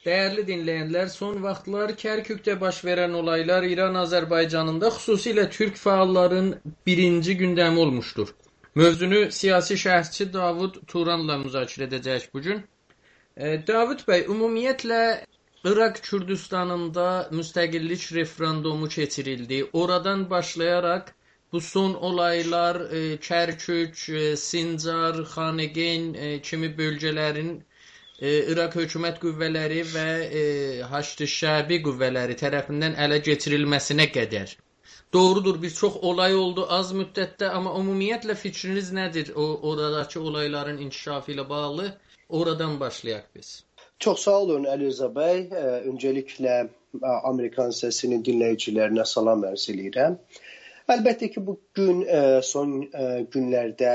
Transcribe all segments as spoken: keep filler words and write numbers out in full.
Değerli dinleyenler, son vaxtlar Kərkükdə baş verən olaylar İran Azərbaycanında xüsusilə Türk fəalların birinci gündəmi olmuşdur. Mövzunu siyasi şərhçi Davud Turanla müzakirə edəcəyik bugün. E, Davud bəy, ümumiyyətlə Irak Kürdistanında müstəqillik referendumu keçirildi. Oradan başlayaraq bu son olaylar e, Kərkük, e, Sincar, Xanegeyn e, kimi bölgələrin e, Irak hökumət qüvvələri və e, Haçlı Şəbi qüvvələri tərəfindən ələ keçirilməsinə qədər. Doğrudur, bir çox olay oldu az müddətdə, amma ümumiyyətlə fikriniz nədir o oradakı olayların inkişafı ilə bağlı? Oradan başlayaq biz. Çox sağ olun Əli Rza bəy. Öncəliklə Amerikan səsinin dinləyicilərinə salam ərz edirəm. Əlbəttə ki, bu gün son günlərdə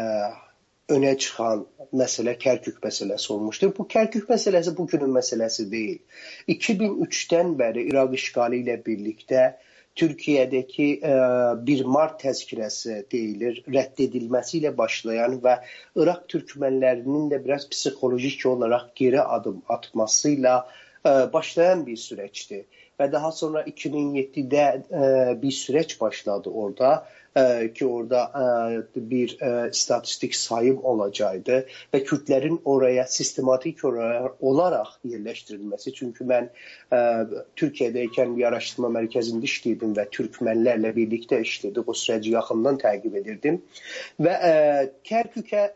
önə çıxan məsələ Kərkük məsələsi olmuşdur. Bu Kərkük məsələsi bugünün məsələsi deyil. iki min üçdən bəri İraq işğalı ilə birlikdə Türkiyədəki bir Mart təzkirəsi deyilir, rədd edilməsi ilə başlayan və İraq türkmənlərinin də biraz psixolojik olaraq geri adım atmasıyla başlayan bir süreçti. Və daha sonra iki min yeddidə bir süreç başladı orada ki orada bir statistik sayım olacaktı və Kürtlərin oraya sistematik olaraq yerləşdirilməsi. Çünki mən Türkiyədəykən bir araşdırma mərkəzində işləyirdim və türkmənlərlə birlikdə işləyirdik. O süreci yaxından təqib edirdim və Kərkükə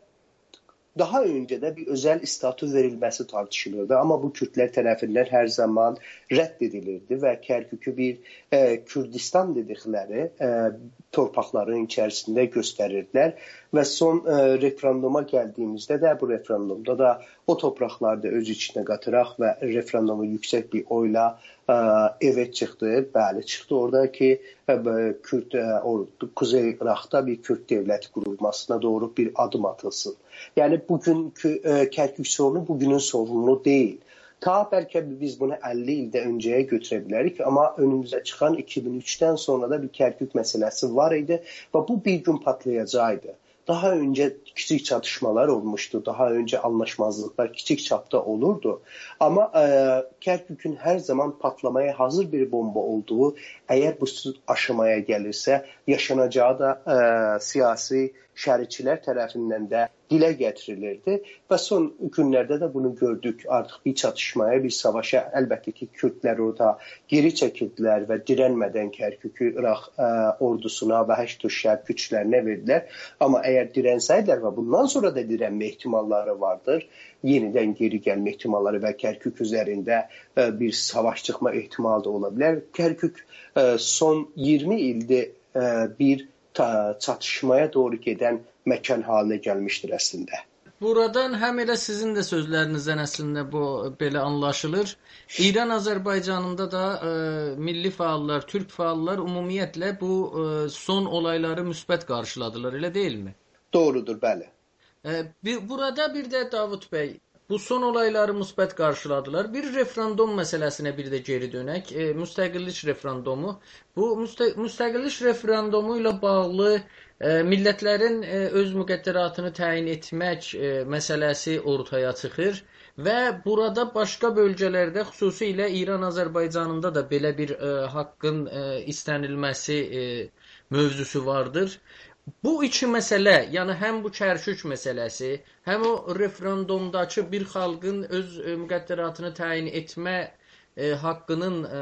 daha önce de bir özel statü verilmesi tartışılırdı ama bu Kürtler tarafından her zaman reddedilirdi ve Kerkük'ü bir e, Kürdistan dedikleri e, torpaqların içerisinde gösterirdiler ve son e, referenduma geldiğimizde de bu referendumda da o topraklarda öz içine katıraq ve referendumu yüksek bir oyla e, evet çıktı, bəli çıktı oradaki e, Kürt e, Kuzey Irak'ta bir Kürt devlet kurulmasına doğru bir adım atılsın. Yani bugünkü e, Kərkük sorunu bugünün sorunu değil. Ta belki biz bunu əlli ildə öncəyə götürə bilərik, amma önümüzə çıxan iki bin üçdən sonra da bir Kərkük məsələsi var idi və bu bir gün patlayacaqdı. Daha önce küçük çatışmalar olmuştu, daha önce anlaşmazlıklar küçük çapta olurdu. Ama e, Kərkük'ün her zaman patlamaya hazır bir bomba olduğu, eğer bu aşamaya gelirse yaşanacağı da e, siyasi şərhçilər tərəfindən də dilə gətirilirdi və son günlərdə də bunu gördük. Artıq bir çatışmaya, bir savaşa əlbəttə ki, Kürtlər orada geri çəkildilər və dirənmədən Kərkükü İraq ə, ordusuna və Haçlı Şəbi güclərinə verdilər. Amma əgər dirənsəydilər və bundan sonra da dirənmə ehtimalları vardır, yenidən geri gəlmə ehtimalları və Kərkük üzərində ə, bir savaş çıxma ehtimalı da ola bilər. Kərkük ə, son iyirmi ildir ə, bir çatışmaya doğru gedən məkan haline gəlmişdir əslində. Buradan həm elə sizin də sözlərinizdən əslində bu belə anlaşılır. İran Azərbaycanında da e, milli fəallar, türk fəallar ümumiyyətlə bu e, son olayları müsbət qarşıladılar, elə deyilmi? Doğrudur, bəli. E, bir, burada bir də Davud bəy, bu son olayları müsbət qarşıladılar. Bir referendum məsələsinə bir də geri dönək. E, müstəqillik referendumu. Bu müstə müstəqillik referendumu ilə bağlı e, millətlərin e, öz müqəddəratını təyin etmək e, məsələsi ortaya çıxır və burada başqa bölgələrdə, xüsusilə İran Azərbaycanında da belə bir e, haqqın e, istənilməsi e, mövzusu vardır. Bu iki məsələ, yəni həm bu Kərkük məsələsi, həm o referendumdakı bir xalqın öz e, müqəddəratını təyin etmə e, haqqının e,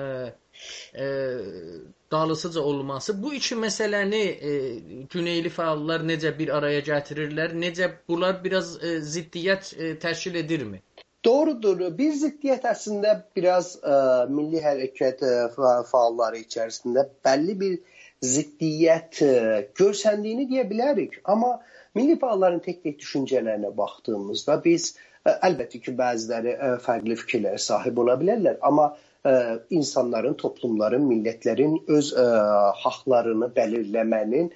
e, dalısıca olması, bu iki məsələni e, güneyli fəallar necə bir araya gətirirlər, necə bunlar biraz e, ziddiyyət e, təşkil edirmi? Doğrudur. Bir ziddiyyət əslində biraz e, milli hərəkət e, fəalları içərisində bəlli bir ziddiyyət görsəndiyini deyə bilərik. Amma milli fəalların tek-tek düşüncələrinə baxdığımızda biz əlbəttə ki, bəziləri fərqli fikirlərə sahib ola bilərlər. Amma insanların, toplumların, millətlərin öz haqlarını bəlirləmənin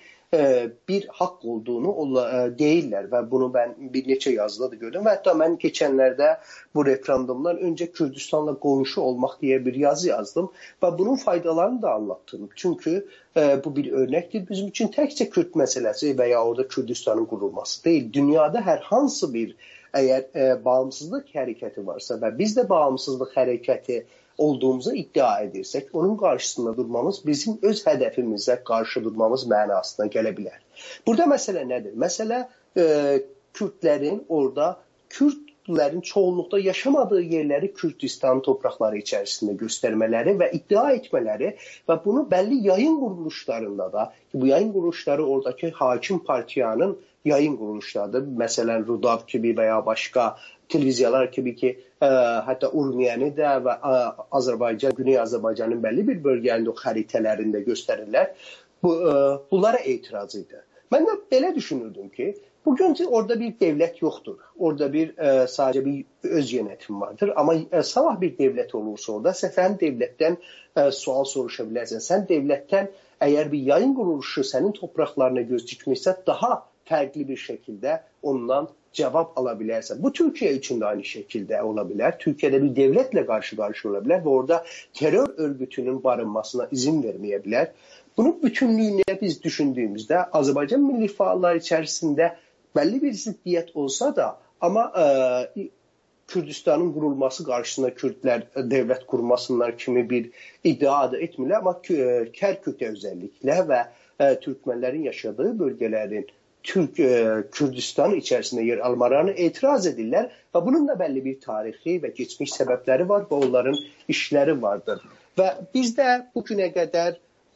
bir haqq olduğunu deyirlər və bunu mən bir neçə yazıda da gördüm və hətta mən keçənlərdə bu referendumdan öncə Kürdistanla qonşu olmaq deyə bir yazı yazdım və bunun faydalarını da anlattım. Çünki bu bir örnəkdir bizim üçün təkcə Kürt məsələsi və ya orada Kürdistanın qurulması deyil. Dünyada hər hansı bir Əgər e, bağımsızlıq hərəkəti varsa və biz də bağımsızlıq hərəkəti olduğumuzu iddia edirsək, onun qarşısında durmamız bizim öz hədəfimizə qarşı durmamız mənasına gələ bilər. Burada məsələ nədir? Məsələ e, Kürdlərin orada, Kürdlərin çoğunluqda yaşamadığı yerləri Kürdistan torpaqları içərisində göstərmələri və iddia etmələri və bunu bəlli yayın quruluşlarında da, bu yayın quruluşları oradakı hakim partiyanın yayın quruluşlarıdır. Məsələn, Rudav kimi və ya başqa televiziyalar kimi ki, ə, hətta Urmiyəni də və ə, Azərbaycan, Güney Azərbaycanın bəlli bir bölgələrində o xəritələrində göstərirlər. Bu, ə, bunlara etiraz idi. Mən də belə düşünürdüm ki, bugün orada bir devlət yoxdur. Orada bir ə, sadəcə bir öz yönetim vardır. Amma ə, sabah bir devlət olursa orada, sən devlətdən ə, sual soruşa bilərsən. Sən devlətdən əgər bir yayın quruluşu sənin torpaqlarına göz dikmişsə, daha fərqli bir şəkildə ondan cavab ala bilərsən. Bu Türkiyə üçün də aynı şəkildə ola bilər. Türkiyədə bir devlətlə qarşı-qarşı ola bilər və orada terror örgütünün barınmasına izin verməyə bilər. Bunun bütünlüyünə biz düşündüyümüzdə Azərbaycan milli fəallar içərisində bəlli bir ziddiyyət olsa da, amma ə, Kürdistanın qurulması qarşısında Kürdlər devlət qurmasınlar kimi bir iddia da etmirlər, amma Kərkükdə özəlliklə və ə, Türkmenlərin yaşadığı bölgələrin Türk e, Kürdistan içərisində yer almalarına etiraz edirlər və bunun da bəlli bir tarixi və keçmiş səbəbləri var və onların işləri vardır. Və biz də bu günə qədər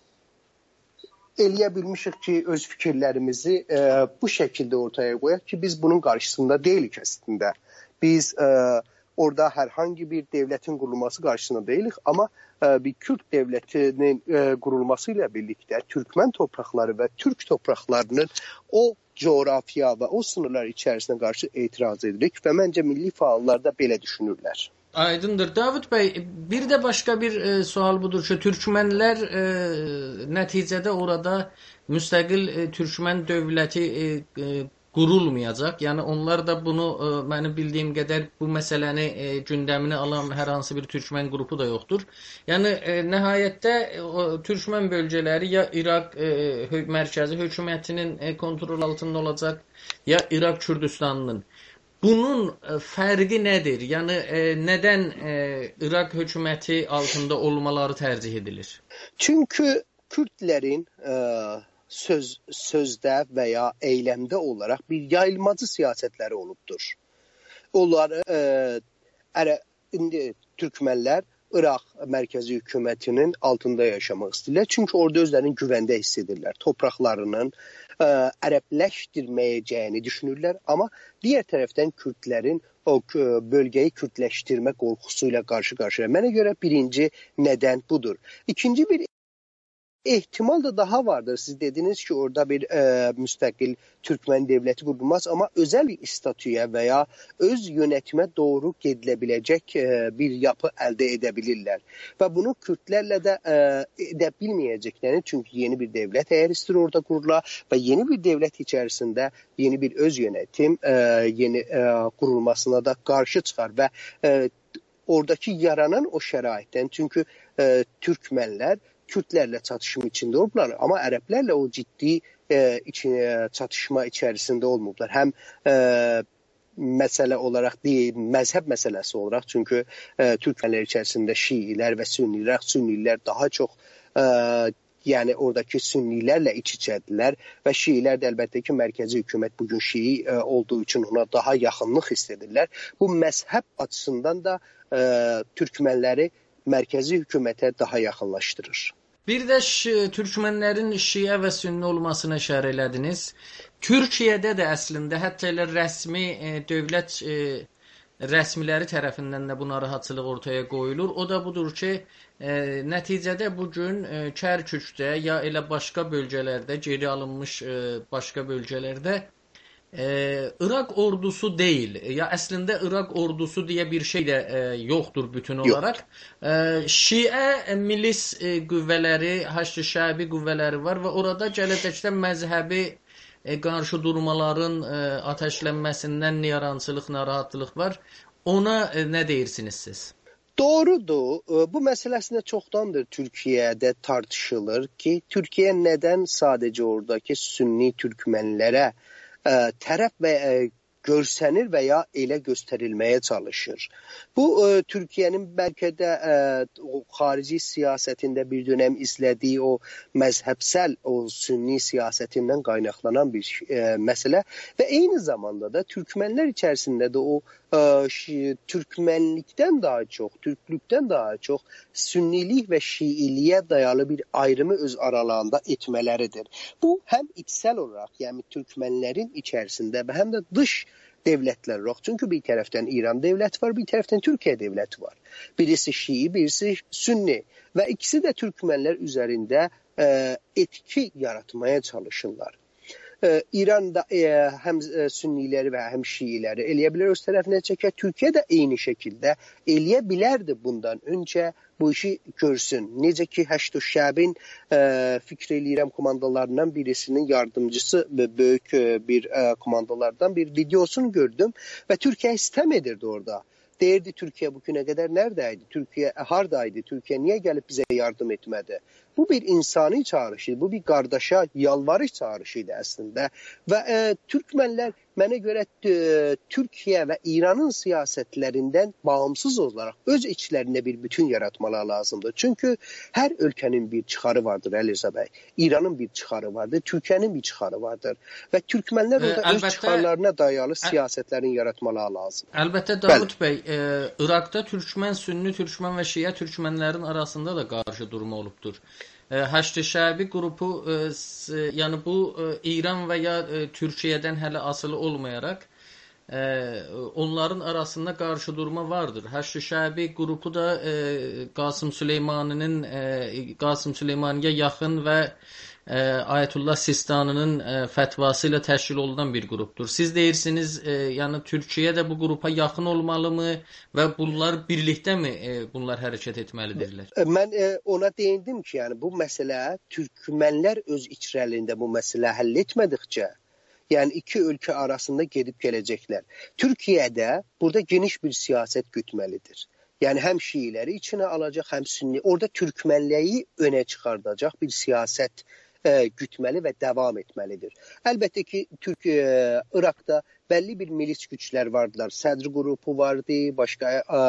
eləyə bilmişik ki, öz fikirlərimizi e, bu şəkildə ortaya qoyaq ki, biz bunun qarşısında deyilik əslində. Biz e, orada hər hangi bir devlətin qurulması qarşısında deyilik, amma e, bir Kürd devlətinin e, qurulması ilə birlikdə Türkmen torpaqları və Türk torpaqlarının o coğrafiya və o sınırlar içərisinə qarşı etiraz edirik və məncə milli fəallar da belə düşünürlər. Aydındır. Davud bəy, bir də başqa bir e, sual budur ki, Türkmenlər e, nəticədə orada müstəqil e, Türkmen dövləti e, e, qurulmayacaq. Yəni onlar da bunu e, mənim bildiyim qədər bu məsələni e, gündəminə alan hər hansı bir Türkmen qrupu da yoxdur. Yəni e, nəhayətdə e, Türkmen bölgələri ya İraq e, hö mərkəzi hökumətinin e, kontrol altında olacaq, ya İraq Kürdistanının. Bunun e, fərqi nədir? Yəni e, nədən e, İraq hökuməti altında olmaları tərcih edilir? Çünki Kürdlərin e, söz sözdə və ya eyləmdə olaraq bir yayılmacı siyasətləri olubdur. Onlar e, ərə, indi Türkmenlər İraq mərkəzi hökumətinin altında yaşamaq istəyirlər. Çünki orada özlərini güvəndə hiss edirlər. Torpaqlarının ə, ərəbləşdirməyəcəyini düşünürlər. Amma digər tərəfdən Kürdlərin o bölgəyi kürdləşdirmə qorxusu ilə qarşı-qarşıya. Mənə görə birinci nədən budur. İkinci bir ehtimal da daha vardır. Siz dediniz ki, orada bir e, müstəqil Türkmen devləti qurulmaz, amma özəl statüyə və ya öz yönetimə doğru gedilə biləcək e, bir yapı əldə edə bilirlər. Və bunu Kürdlərlə də e, edə bilməyəcəklərini, çünki yeni bir dövlət əgər istir orada qurula və yeni bir dövlət içərisində yeni bir öz yönetim e, yeni e, qurulmasına da qarşı çıxar və e, oradakı yaranan o şəraitdən, çünki e, Türkmenlər Kürdlərlə çatışma içində olublar, amma ərəblərlə o ciddi e, içine, çatışma içərisində olmublar. Həm e, məsələ olaraq deyil, məzhəb məsələsi olaraq, çünki e, Türkmenlər içərisində Şiilər və Sünnilər, Sünnilər daha çox e, yəni oradakı Sünnilərlə iç-içədirlər və Şiilər də əlbəttə ki, mərkəzi hökumət bugün Şii e, olduğu üçün ona daha yaxınlıq hiss edirlər. Bu məzhəb açısından da e, Türkmenləri mərkəzi hökumətə daha yaxınlaşdırır. Bir də Türkmenlərin Şiə və Sünni olmasına işarə elədiniz. Türkiyədə də əslində hətta elə rəsmi e, dövlət e, rəsmiləri tərəfindən də bu narahatçılıq ortaya qoyulur. O da budur ki, e, nəticədə bugün e, Kərkükdə ya elə başqa bölgələrdə, geri alınmış e, başqa bölgələrdə Ee, İraq ordusu deyil. Ya əslində İraq ordusu deyə bir şey də e, yoxdur bütün olaraq. E, Şiə milis e, qüvvələri, Haçlı Şəbi qüvvələri var və orada gələcəkdə məzhəbi e, qarşı durmaların e, ateşlənməsindən niyarançılıq, narahatlıq var. Ona e, nə deyirsiniz siz? Doğrudur. Bu məsələsində çoxdandır Türkiyədə tartışılır ki, Türkiyə nədən sadəcə oradakı Sünni türkmenlərə ə, tərəf və ə, görsənir və ya elə göstərilməyə çalışır. Bu e, Türkiyənin bəlkə də e, o xarici siyasətində bir dönəm izlədiyi o məzhəbsəl, o sünni siyasətindən qaynaqlanan bir e, məsələ və eyni zamanda da Türkmənlər içərisində də o e, şi, Türkmənlikdən daha çox, Türklükdən daha çox sünnilik və şiiliyə dayalı bir ayrımı öz aralarında etmələridir. Bu həm içsel olaraq, yəni Türkmənlərin içərisində və həm də dış devletler var. Çünkü bir taraftan İran devleti var, bir taraftan Türkiye devleti var. Birisi Şii, birisi Sünni ve ikisi de Türkmenler üzerinde e, etki yaratmaya çalışırlar. E, İran'da e, hem e, Sünnileri ve hem Şiileri eleyebilir öz tarafına çeker. Türkiye de aynı şekilde eleyebilirdi bundan önce bu işi görsün. Necə ki Həşd Şəbin e, Fikri eləyirəm komandalarından birisinin yardımcısı ve böyük e, bir e, komandalardan bir videosunu gördüm ve Türkiye istem edirdi orada. Deyirdi Türkiye bugüne kadar neredeydi? Türkiye hardaydı? Türkiye niye gelip bize yardım etmedi? Bu bir insani çağrışıydı. Bu bir qardaşa yalvarış çağrışıydı əslində. Və e, Türkmenlər mənə görə e, Türkiye ve İran'ın siyasetlerinden bağımsız olarak öz içlerinde bir bütün yaratmaları lazımdır. Çünkü her ülkenin bir çıkarı vardır Əliza bəy. İran'ın bir çıkarı vardır, Türkiye'nin bir çıkarı vardır. Ve Türkmenler orada e, öz əlbəttə, çıkarlarına dayalı siyasetlerin yaratmaları lazım. Əlbəttə Davud bəy, e, Irak'ta Türkmen, Sünni, Türkmen ve Şia Türkmenlerin arasında da karşı durma olubdur. Həşd Şəbi qrupu, e, yəni bu e, İran və ya e, Türkiyədən hələ asılı olmayaraq e, onların arasında qarşı durma vardır. Həşd Şəbi qrupu da e, Qasım Süleymaninin e, Qasım Süleymaniyə yaxın və e, Ayətullah Sistani'nin e, fətvası ilə təşkil olunan bir qrupdur. Siz deyirsiniz, e, yəni Türkiyə də bu qrupa yaxın olmalı mı və bunlar birlikdə mi e, bunlar hərəkət etməlidirlər? Mən e, ona değindim ki, yani bu məsələ Türkmenler öz içlərində bu məsələ həll etmədikcə, yani iki ülke arasında gedib gələcəklər. Türkiye'de burada geniş bir siyaset gütmelidir. Yani hem Şiileri içine alacak hem Sünni. Orada Türkmenliyi öne çıkardacak bir siyaset e, gütmeli ve devam etmelidir. Elbette ki Türkiye, Irak'ta belli bir milis güçler vardılar. Sadr grubu vardı, başka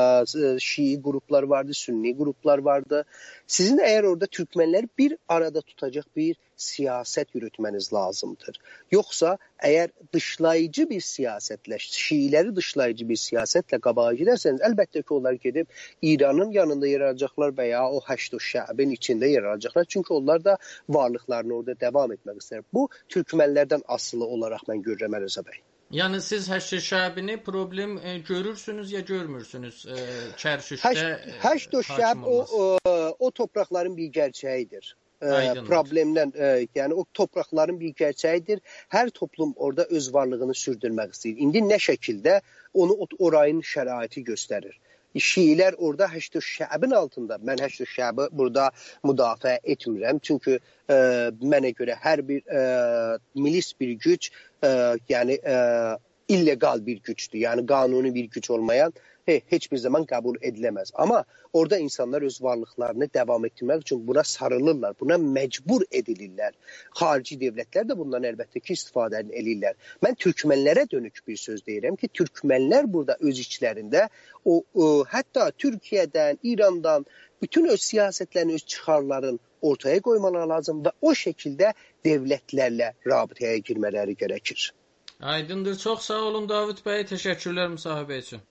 e, Şii gruplar vardı, Sünni gruplar vardı. Sizin eğer orada Türkmenler bir arada tutacak bir siyaset yürütmeniz lazımdır. Yoksa eğer dışlayıcı bir siyasetle, Şiileri dışlayıcı bir siyasetle qabağa giderseniz elbette ki onlar gidip İran'ın yanında yer alacaklar veya o Həşd Şəbin içinde yer alacaklar. Çünkü onlar da varlıklarını orada devam etmek ister. Bu Türkmenlerden asılı olarak ben görürüm Əliza bəy. Yani siz Həşd Şəbini problem e, görürsünüz ya görmürsünüz e, Çərşüşdə Həşd Şəb o, o, o toprakların bir gerçeğidir. Aydındır. Problemden e, yani o toprakların bir gerçeğidir. Her toplum orada öz varlığını sürdürmek istiyor. İndi ne şekilde onu orayın şəraiti gösterir. Şiiler orada Həşd Şəbin altında. Ben Həşd Şəbi burada müdafiə etmirəm. Çünkü e, mənə görə her bir e, milis bir güç e, yani e, illegal bir güçtür. Yani kanuni bir güç olmayan he, hiçbir zaman kabul edilemez. Ama orada insanlar öz varlıklarını devam ettirmek için buna sarılırlar. Buna mecbur edilirler. Harici devletler de bundan elbette ki istifadə edirlər. Ben Türkmenlere dönük bir söz deyirəm ki, Türkmenler burada öz içlerinde o, o hatta Türkiye'den, İran'dan bütün öz siyasetlerini, öz çıkarların ortaya koymaları lazım ve o şekilde devletlerle rabiteye girmeleri gerekir. Aydındır. Çox sağ olun Davud bəy. Təşəkkürlər müsahibə üçün.